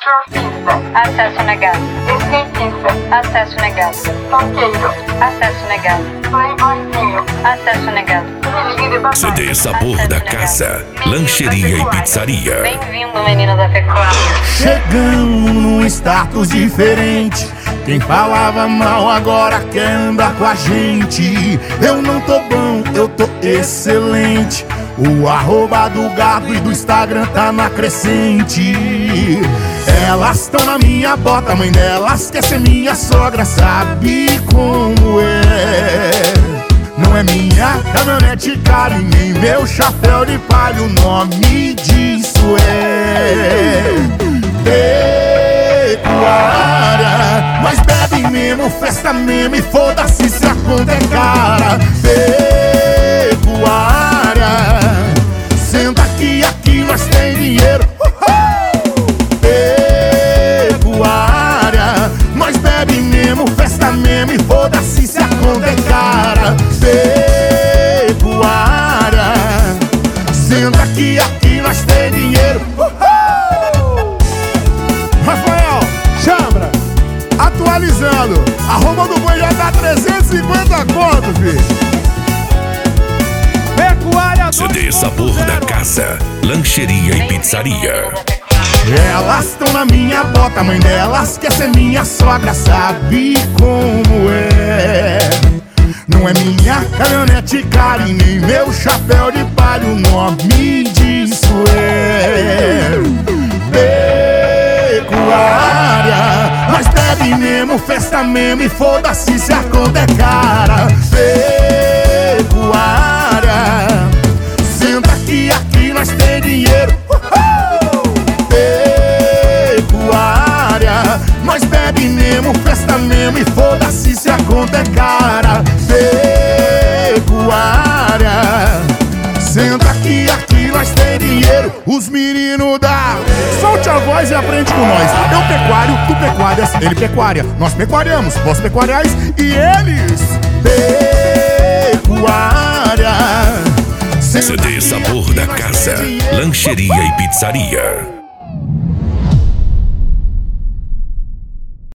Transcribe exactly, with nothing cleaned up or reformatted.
Surfista. Acesso negado. Skatista. Acesso negado. Funkeiro. Acesso negado. Playboyzinho. Acesso negado. Me ligue de C papai. D Sabor Acesso da negado. Caça, lancheria e pizzaria. Bem-vindo, menino da pecuária. Chegamos num status diferente. Quem falava mal agora quer andar com a gente. Eu não tô bom, eu tô excelente. O arroba do gado e do Instagram tá na crescente. Elas tão na minha bota, mãe delas quer ser minha sogra. Sabe como é? Não é minha caminhonete cara e nem meu chapéu de palha. O nome disso é pecuária. Nós bebe mesmo, festa mesmo e foda-se se a conta é cara. Pecuária, senta aqui, aqui nós tem dinheiro. Uhul! Pecuária, nós bebe mesmo, festa mesmo e foda-se se a conta é cara. Pecuária, senta aqui, aqui nós tem dinheiro. Uhul! Rafael, chambra, atualizando, arroba do boi já tá trezentos e cinquenta conto, filho. Pecuária C D Sabor da Caça, lancheria e pizzaria. Elas tão na minha bota, mãe delas quer ser minha sogra. Sabe como é? Não é minha caminhonete cara e nem meu chapéu de palha. O nome disso é pecuária. Nós bebe mesmo, festa mesmo e foda-se se a conta é cara. Pecuária, senta aqui, aqui nós tem dinheiro. Uhul! Pecuária, nós bebe mesmo, festa mesmo e foda-se se a conta é cara. Pecuária, senta aqui, aqui nós tem dinheiro. Os meninos da solte a voz e aprende com nós. Eu pecuário, tu pecuárias, ele pecuária. Nós pecuariamos, vós pecuariais e eles pecuária. C D Sabor da Caça, lancheria e pizzaria.